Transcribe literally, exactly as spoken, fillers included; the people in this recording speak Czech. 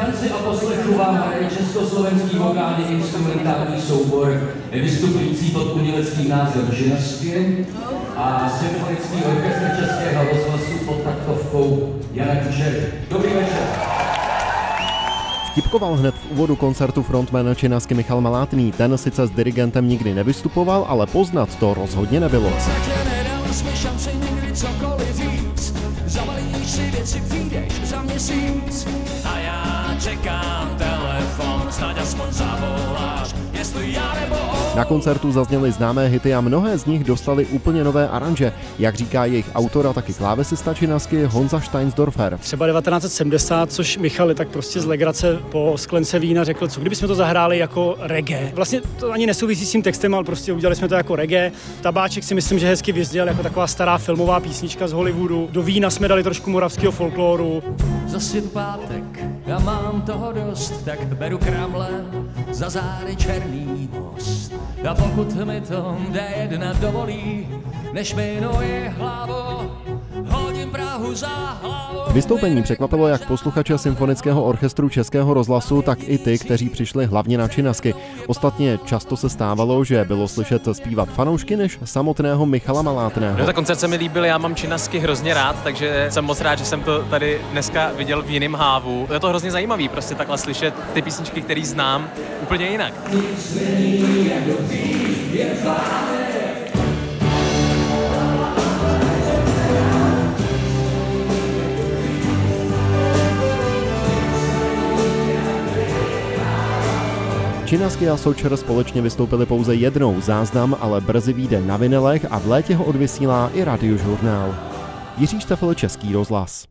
tanci a poslechu vám hraje československý vokální instrumentální soubor vystupující pod uměleckým názvem Činasky a symfonický orchestr Českého rozhlasu pod taktovkou Jana Kučery. Dobrý večer. Vtipkoval hned v úvodu koncertu frontman Činasky Michal Malátný. Ten sice s dirigentem nikdy nevystupoval, ale poznat to rozhodně nebylo. A já čekám telefon, snad aspoň zavoláš, jestli já nebo on. Na koncertu zazněly známé hity a mnohé z nich dostaly úplně nové aranže, jak říká jejich autor a taky klávesista Činasky Honza Steinsdorfer. Třeba devatenáct set sedmdesát, což Michal tak prostě z legrace po sklence vína řekl, co kdybychom to zahráli jako reggae. Vlastně to ani nesouvisí s tím textem, ale prostě udělali jsme to jako reggae. Tabáček si myslím, že hezky vyzděl jako taková stará filmová písnička z Hollywoodu. Do vína jsme dali trošku moravského folkloru. Zas je tu pátek, já mám toho dost, tak beru kramle za zády Černý most. A pokud mi to D jedna dovolí, než minuje hlavu, hodím Prahu za hlavu. Vystoupení překvapilo jak posluchače symfonického orchestru Českého rozhlasu, tak i ty, kteří přišli hlavně na Činasky. Ostatně často se stávalo, že bylo slyšet zpívat fanoušky než samotného Michala Malátného. No, ta koncert se mi líbil, já mám Činasky hrozně rád, takže jsem moc rád, že jsem to tady dneska viděl v jiném hávu. Je to hrozně zajímavý, prostě takhle slyšet ty písničky, které znám, úplně jinak. Činasky a Sočer společně vystoupili pouze jednou, záznam ale brzy vyjde na vinilech a v létě ho odvysílá i Radiožurnál. Jiří Štefel, Český rozhlas.